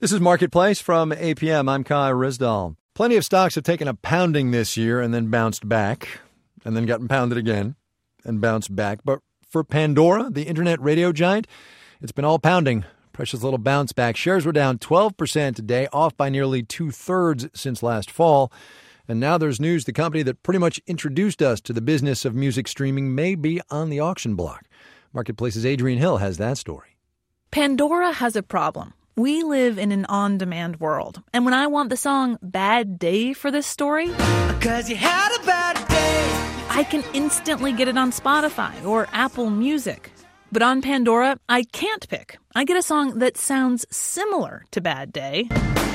This is Marketplace from APM. I'm Kai Rizdal. Plenty of stocks have taken a pounding this year and then bounced back, and then gotten pounded again and bounced back. But for Pandora, the internet radio giant, it's been all pounding. Precious little bounce back. Shares were down 12% today, off by nearly 2/3 since last fall. And now there's news the company that pretty much introduced us to the business of music streaming may be on the auction block. Marketplace's Adrian Hill has that story. Pandora has a problem. We live in an on-demand world. And when I want the song Bad Day for this story, 'cause you had a bad day, I can instantly get it on Spotify or Apple Music. But on Pandora, I can't pick. I get a song that sounds similar to Bad Day,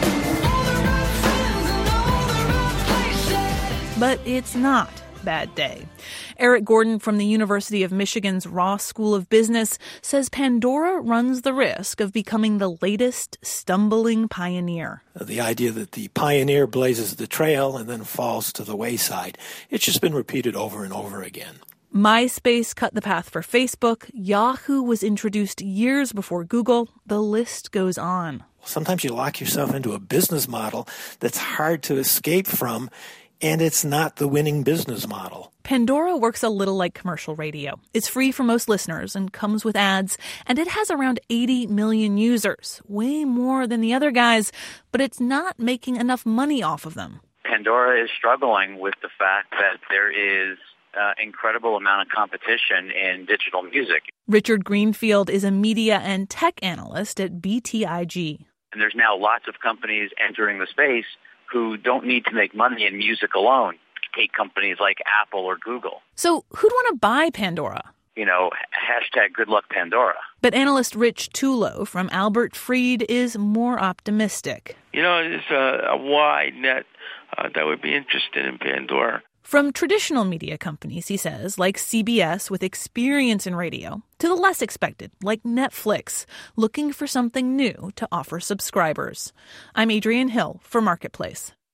but it's not Bad Day. Eric Gordon from the University of Michigan's Ross School of Business says Pandora runs the risk of becoming the latest stumbling pioneer. The idea that the pioneer blazes the trail and then falls to the wayside, it's just been repeated over and over again. MySpace cut the path for Facebook. Yahoo was introduced years before Google. The list goes on. Sometimes you lock yourself into a business model that's hard to escape from, and it's not the winning business model. Pandora works a little like commercial radio. It's free for most listeners and comes with ads, and it has around 80 million users, way more than the other guys, but it's not making enough money off of them. Pandora is struggling with the fact that there is incredible amount of competition in digital music. Richard Greenfield is a media and tech analyst at BTIG. And there's now lots of companies entering the space who don't need to make money in music alone. Take companies like Apple or Google. So who'd want to buy Pandora? Hashtag good luck Pandora. But analyst Rich Tulo from Albert Freed is more optimistic. It's a wide net that would be interested in Pandora. From traditional media companies, he says, like CBS with experience in radio, to the less expected, like Netflix, looking for something new to offer subscribers. I'm Adrian Hill for Marketplace.